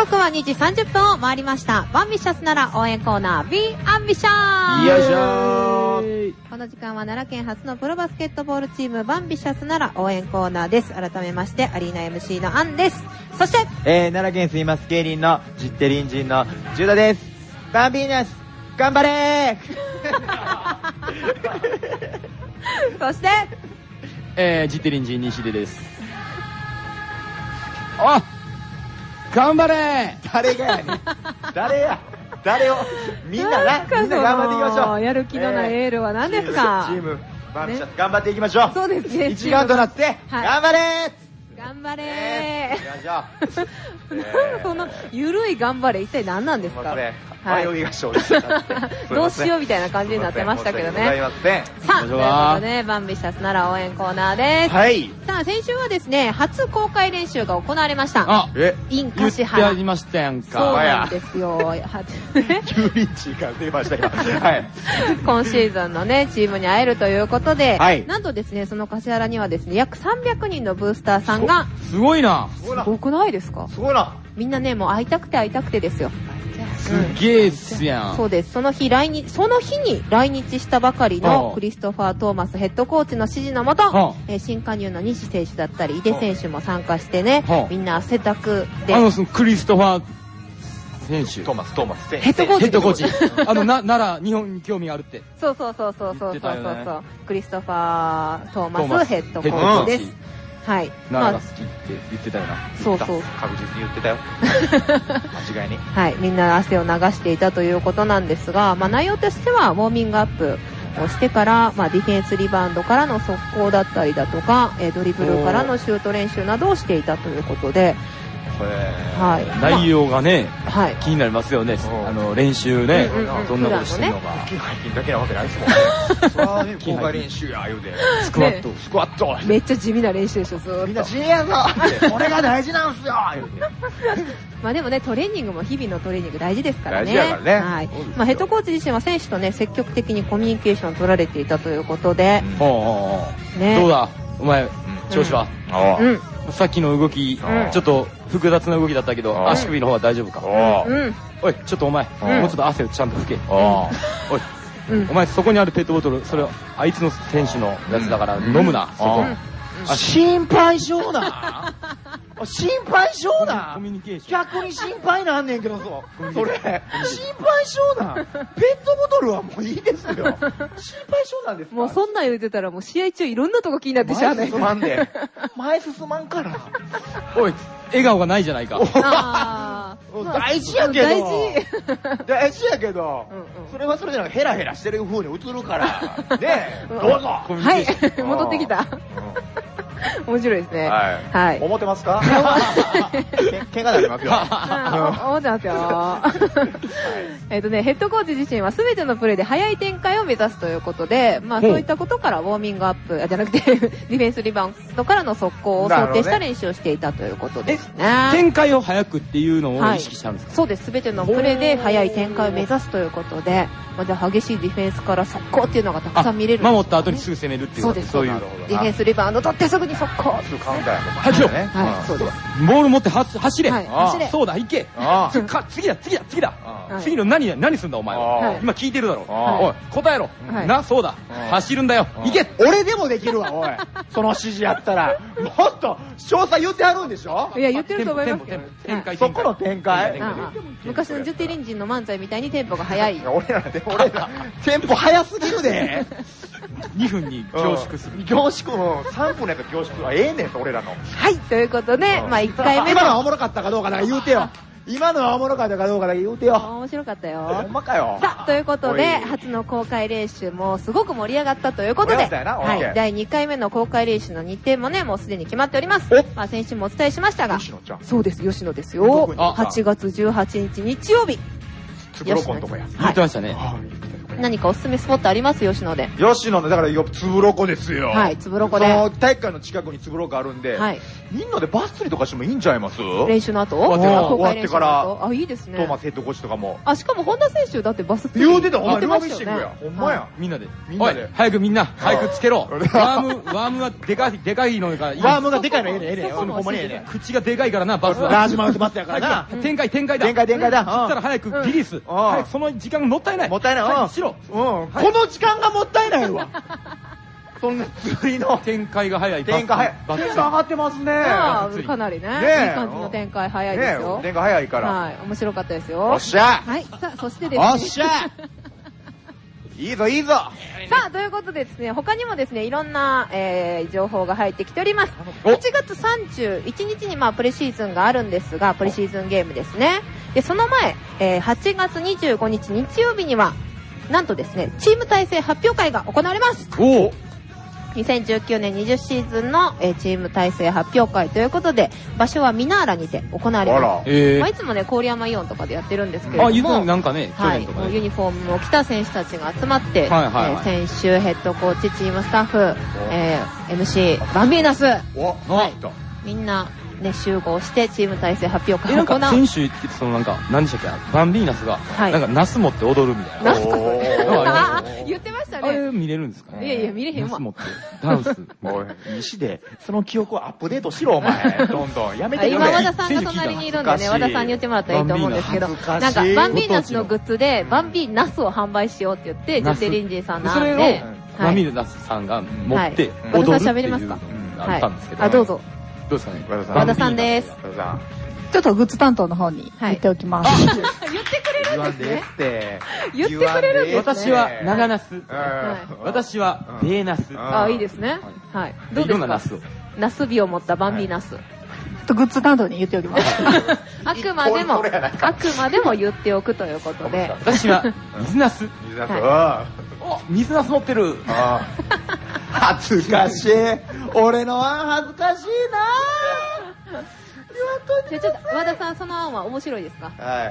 刻は2時30分を回りました。バンビシャスなら応援コーナー Be Ambitious。 よいしょー。 この時間は奈良県初のプロバスケットボールチームバンビシャスなら応援コーナーです。改めましてアリーナ MC のアンです。そして、 奈良県すいます芸人のジッテリンジンのジュダです。バンビーナス頑張れーそして、 ジッテリンジン西出です。あ、頑張れー。 誰がやねん。誰をみんな頑張っていきましょう。 やる気のないエールは何ですか。 チームバンビシャス頑張っていきましょう。 そうですね。 一丸となって頑張れー。 頑張れー。 そのゆるい頑張れ一体何なんですか。 迷いが生じてたってどうしようみたいな感じになってましたけどね。さあ、ということでバンビシャスなら応援コーナーです。 はい。 さあ、先週はですね、初公開練習が行われました。 あ、 in 言って橿原。 ありましたやんか。 そうなんですよ。 ユリッチが出ましたよ。はい。 今シーズンのね、チームに会えるということで、 はい、 なんとですね、その橿原にはですね、約300人のブースターさんが、 すごいな。 すごくないですか。 すごいな。 みんなね、もう会いたくてですよ。 すげえっすやん。 そうです。その日に来日したばかりのクリストファー・トーマスヘッドコーチの指示のもと、新加入の西選手だったり井出選手も参加してね、みんな汗だくで。 クリストファー選手。 トーマスヘッドコーチ。 ヘッドコーチ。奈良、日本に興味があるって。 そう。クリストファー・トーマスヘッドコーチです。はい。 奈良が好きって言ってたよな。 そう。 確実に言ってたよ。間違いに。 はい。みんな汗を流していたということなんですが、内容としてはウォーミングアップをしてから、ディフェンスリバウンドからの速攻だったりだとか、ドリブルからのシュート練習などをしていたということで、 はい。内容がね、 はい。 気になりますよね。練習ね。どんなことしてるのか。 腹筋だけなわけないですもんね。それはね、公開練習や言うて。スクワット。 めっちゃ地味な練習でしょ、ずーっと。 みんな地味やぞこれが大事なんすよ言うて。 でもね、トレーニングも日々のトレーニング大事ですからね。 大事やからね。 はい。ヘッドコーチ自身は選手とね、積極的にコミュニケーションを取られていたということで。 ね。どうだお前、調子は。さっきの動き、ちょっと複雑な動きだったけど、足首の方は大丈夫か。おい、ちょっとお前、もうちょっと汗をちゃんと拭け。おい、お前そこにあるペットボトル、それあいつの選手のやつだから飲むな、そこ。 心配性だ心配性だコミュニケーション。 逆に心配なんねんけどそれ心配性だペットボトルはもういいですよ心配性なんですか。 もうそんなん言うてたらもう試合中いろんなとこ気になってしゃあない。 前進まんからおい、笑顔がないじゃないか。 大事やけど大事やけどそれはそれでヘラヘラしてる風に映るからね。どうぞ。 はい戻ってきた。面白いですね。はい。 思ってますか？喧嘩になりますよ。 思ってますよ。ヘッドコーチ自身は全てのプレーで速い展開を目指すということで、そういったことからウォーミングアップじゃなくてディフェンスリバウンドからの速攻を想定した練習をしていたということですね。 展開を速くっていうのを意識したんですか？ そうです。全てのプレーで速い展開を目指すということで、じゃあ激しいディフェンスから速攻っていうのがたくさん見れる。 守った後にすぐ攻めるっていう。 そうです。そういうディフェンスリバウンド取ってすぐに速攻。 カウンターやはい、そうです。 ボール持って走れ。そうだ、行け。次だ。次の何すんだお前は。今聞いてるだろ。おい、答えろ。な、そうだ。走るんだよ。行け。 俺でもできるわ、おい。その指示やったら。もっと詳細言ってあるんでしょ？ いや、言ってると思いますけど。 そこの展開。 昔のジュテリンジンの漫才みたいにテンポが速い。 俺らテンポ速すぎるで。 2分に凝縮する。 凝縮3分のやつ凝縮はええねん、俺らの。 はい、ということで、1回目今のはおもろかったかどうかだけ言うてよ。今のはおもろかったかどうかだけ言うてよ。 面白かったよ。 ほんまかよ。 さあ、ということで、初の公開練習もすごく盛り上がったということで、はい、第2回目の公開練習の日程もね、もうすでに決まっております。先週もお伝えしましたが、そうです、吉野ですよ。8月18日日曜日。 つぶろこんとこや。 言ってましたね。 何かおすすめスポットあります吉野で。 吉野の、だからつぶろこですよ。 はい、つぶろこで。 体育館の近くにつぶろこあるんで、みんなでバス釣りとかしてもいいんちゃいます？ 練習の後？ 終わってから。 あ、いいですね。 トーマスヘッドコーチとかも。 あ、しかも本田選手だってバス釣り。 言うてた、ほんまにワーミッシングや。ほんまや。 みんなで。おい、早くみんな、早くつけろ。ワームがでかいのがいい。 ワームがでかいのええね。ほんまにええね。 口がでかいからな、バスは。 ラージマウントバスやからな。 展開だ。 展開だ。 つったら早くリリース。早くその時間がもったいない。 もったいない。 しろ。 この時間がもったいないわ。そんな釣りの展開が早い。 展開上がってますね。 かなりね。いい感じの展開早いですよ。 展開早いから。 はい、面白かったですよ。 おっしゃ。 はい、さあ、そしてですね。 おっしゃ。いいぞ。 さあ、ということでですね、他にもですね、いろんな、情報が入ってきております。8月31日にプレシーズンがあるんですが、プレシーズンゲームですね。で、その前、8月25日日曜日には、なんとですね、チーム体制発表会が行われます。2019年20シーズンの、チーム体制発表会ということで、場所はミナーラにて行われます。いつもね、郡山イオンとかでやってるんですけれども、 なんかね、 はい、もうユニフォームを着た選手たちが集まって、選手、ヘッドコーチ、チームスタッフ、MC、バンビーナス、みんな、ね、集合してチーム体制発表会を行う。 選手って何でしたっけ、バンビーナスが、なんかナス持って踊るみたいな。 言ってましたね。 あれ見れるんですか？ いや見れへんわ。 ナス持ってダンス。 おい、西でその記憶をアップデートしろお前。どんどんやめてよ。 今和田さんが隣にいるんでね、和田さんに言ってもらったらいいと思うんですけど、なんかバンビーナスのグッズでバンビーナスを販売しようって言ってジュテリンジーさんなんで、 バンビーナスさんが持って踊るっていうのがあったんですけど。あ、どうぞ。 どうですかね、 和田さんです。 ちょっとグッズ担当の方に言っておきます。 言ってくれるんですね。言ってくれるんですね。 私は長ナス。私はベーナス。 あ、いいですね。はい。どうですか？ナスビを持ったバンビーナス。 グッズ担当に言っておきます。 あくまでも言っておくということで。 私は水ナス。水ナス持ってる。 恥ずかしい。俺の案恥ずかしいな。 じゃあちょっと和田さん、その案は面白いですか？ はい。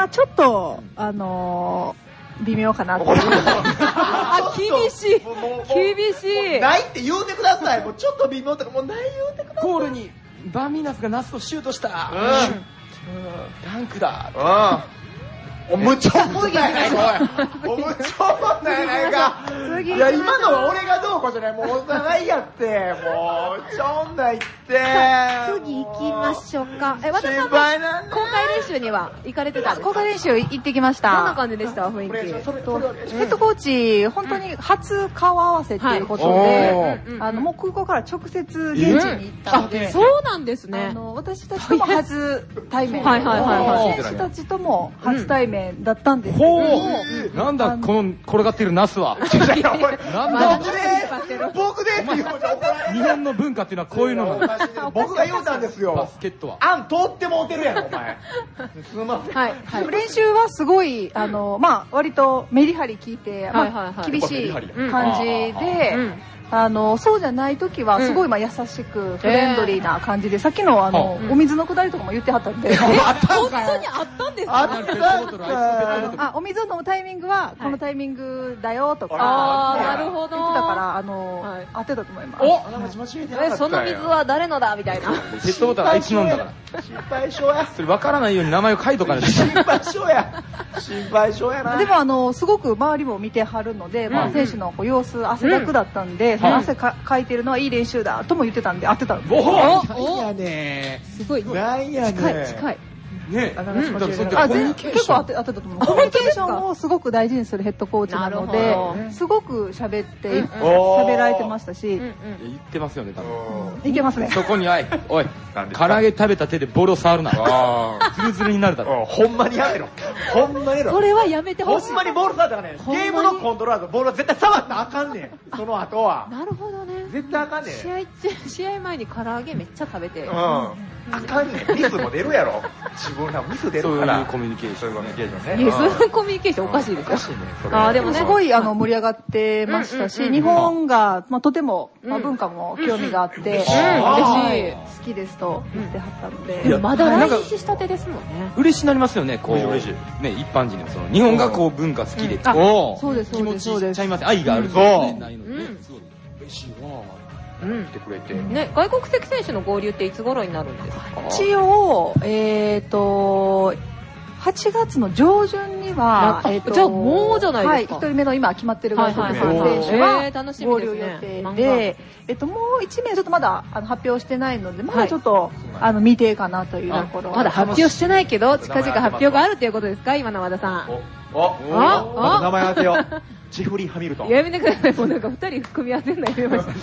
ちょっと微妙かなと。 あ、厳しい。厳しい。 ないって言うてください。もうちょっと微妙とかもうない言うてください。 ゴールにバンビーナスがナスをシュートした。ダンクだ。 むちゃ重いやないか、おい。むちゃ重いやないか。いや、今のは俺がどうこうじゃない。もうお互いやって。もう、ちょんないって。 次行きましょうか。和田さんは公開練習には行かれてたんですか？ 公開練習行ってきました。 どんな感じでした？雰囲気。ヘッドコーチ、本当に初顔合わせっていうことで、もう空港から直接現地に行ったので。 そうなんですね。 私たちとも初対面。選手たちとも初対面。だったんですけど、 なんだこの転がってるナスは。 なんだ僕で日本の文化っていうのはこういうのなんだ。 僕が言うたんですよ。 バスケットは案通ってもうてるやろお前。すみません。 練習はすごい割とメリハリ効いて厳しい感じで。そうじゃない時はすごい優しくフレンドリーな感じで、さっきのお水のくだりとかも言ってはったんで。 本当にあったんですか？ あ、お水を飲むタイミングはこのタイミングだよとか。 なるほど。 言ってたから合ってたと思います。 その水は誰のだみたいな。 ペットボトルあいつ飲んだから。 心配性や。 それ分からないように名前を書いとかないと。 心配性や。心配性やな。 でもすごく周りも見てはるので、選手の様子汗だくだったんで。汗かいてるのはいい練習だとも言ってたんで合ってたんです。 なんやねすごい。 なんやね近い。 ね、 結構合ってたと思う。コミュニケーションをすごく大事にするヘッドコーチなので、すごく喋られてましたし。言ってますよね、多分。いけますね。 そこにおい、唐揚げ食べた手でボールを触るな。ズルズルになるだろ。 ほんまにやめろ。ほんまにやめろ。 それはやめてほしい。 ほんまにボール触ったらね、ゲームのコントローラーとボールは絶対触ったらあかんねん。その後は。 なるほどね。 絶対あかんねん。 試合前に唐揚げめっちゃ食べて。 あかんねん。ミスも出るやろ。自分らミス出るから。 そういうコミュニケーション。 そういうコミュニケーションね。いや、そういうコミュニケーションおかしいですよ。 おかしいね。あでもすごい盛り上がってましたし、日本がとても文化も興味があって、嬉しい。好きですと言ってはったので。 まだ来日したてですもんね。 嬉しいなりますよね、こう。嬉しい。ね、一般人の日本がこう文化好きで。 そうです、 気持ちちゃいます。愛がある。 そう。 ないので、すごい嬉しいわ。 来てくれて。 ね、外国籍選手の合流っていつ頃になるんですか？ 一応、8月の上旬には、 じゃあもうじゃないですか。 一人目の今決まってる外国籍選手は合流予定で、もう1名ちょっとまだ発表してないので、まだちょっと未定かなというところ。 まだ発表してないけど、近々発表があるということですか、今の和田さん。 名前当てよう。ジェフリー・ハミルトン。 やめてください。もうなんか2人組み合わせんのやめました。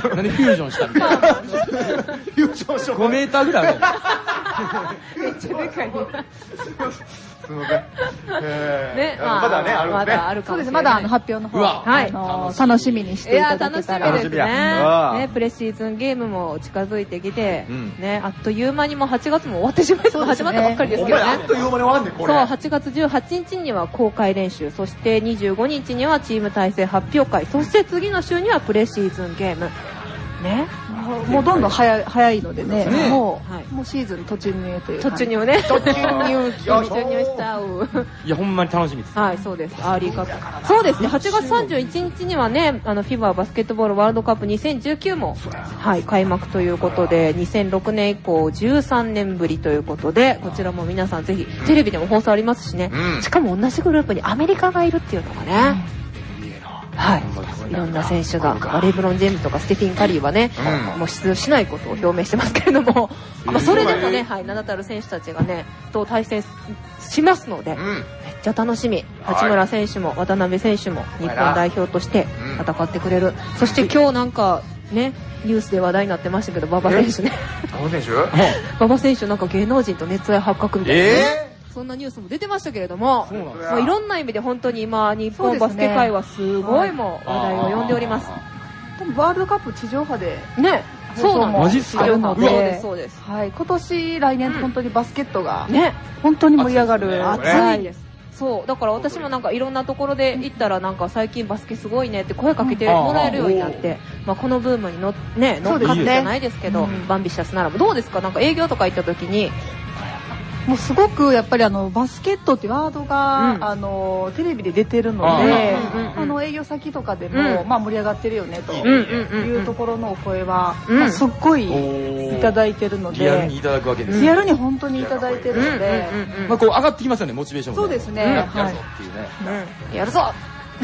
何フュージョンしたみたいな。フュージョンしよう。 5メーターぐらいある。 めっちゃでかい。 すみません。 ね、 まだね、あるんですね。 まだあるかもしれない。 まだ発表の方、楽しみにしていただけたら。 楽しみですね。プレシーズンゲームも近づいてきて、ね、あっという間にもう8月も終わってしまいそう。始まったばっかりですけどね。 あっという間に終わんねん、これ。 そう、8月18日には公開練習、そして25日にはチーム体制発表会、そして次の週にはプレシーズンゲーム。ね。 もうどんどん早いのでね、もうシーズン突入という突入ね。突入しちゃう。 いや、ほんまに楽しみです。 はい、そうです。アーリーカップ。そうですね、8月31日にはね、FIBA バスケットボールワールドカップ2019も、はい、開幕ということで、2006年以降13年ぶりということで、こちらも皆さんぜひ、テレビでも放送ありますしね、しかも同じグループにアメリカがいるっていうのがね、はい、いろんな選手が、レイブロン・ジェームズとかステフィン・カリーはね、もう出場しないことを表明してますけれども、それでもね、はい、名だたる選手たちがね、と対戦しますので、めっちゃ楽しみ。八村選手も渡辺選手も日本代表として戦ってくれる。そして今日なんかね、ニュースで話題になってましたけど、馬場選手ね。 馬場選手？ 馬場選手なんか芸能人と熱愛発覚みたいな。そんなニュースも出てましたけれども、いろんな意味で本当に今日本バスケ界はすごいもう話題を呼んでおります。 多分ワールドカップ地上波でね、そうなんマジっすか？ あるので、そうです。 はい、今年来年本当にバスケットがね、本当に盛り上がる。 熱いです。そう、だから私もなんかいろんなところで行ったらなんか最近バスケすごいねって声かけてもらえるようになって、まあこのブームに乗っかってじゃないですけど、バンビシャスならどうですか？なんか営業とか行った時に。 もうすごくやっぱりバスケットっていうワードが、テレビで出てるので、営業先とかでも、まあ盛り上がってるよねというところのお声は、すっごいいただいてるので、 リアルにいただくわけです。 リアルに本当にいただいてるので、 まあこう上がってきますよね、モチベーションも。 そうですね。 やるぞっていうね。 やるぞ。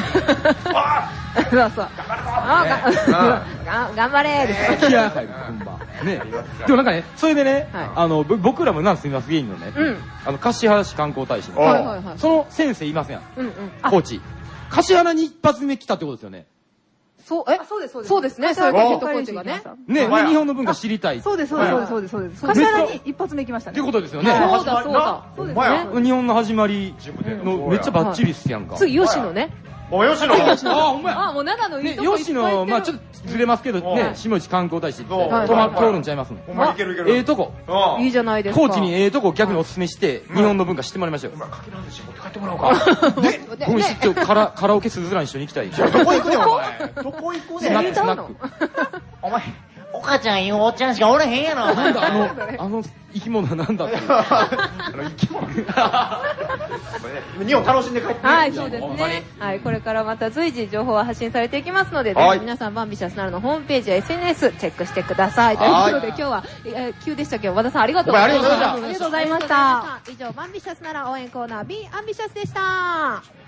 そうそう。頑張れーです。 気合入る本番。ね。でもなんかね、それでね、僕らもなんすみます芸人のね、橿原市観光大使の、その先生いませんやん。コーチ。橿原に一発目来たってことですよね。 そうですね。そういうヘッドコーチがね。 ね、日本の文化知りたい。 そうです。橿原に一発目来ましたね。 ってことですよね。 そうだ。 日本の始まりのめっちゃバッチリっすやんか。 次、吉野ね。 吉野ほんまや。 もう長野いいとこ吉野、まあちょっとずれますけどね、下市観光大使って通るんちゃいますの。 ほんまいける。 ええとこ。 いいじゃないですか。 コーチにええとこ逆にお勧めして、日本の文化知ってもらいましょう。 かけらんでし持って帰ってもらおうか。 ね、ごめん、出張カラオケスズラン一緒に行きたい。 どこ行くねん、お前。どこ行くねん。 スナック。 お前、お母ちゃんいうおっちゃんしかおれへんやろ。 なんだ、生き物はなんだって。 生き物日本楽しんで帰ってはい、そうですね。はい、これからまた随時情報は発信されていきますので、ぜひ皆さんバンビシャスなるのホームページや SNS チェックしてください。ということで今日は、急でしたけど、和田さんありがとうございました。 ありがとうございました。 以上、バンビシャスなら応援コーナー B アンビシャスでした。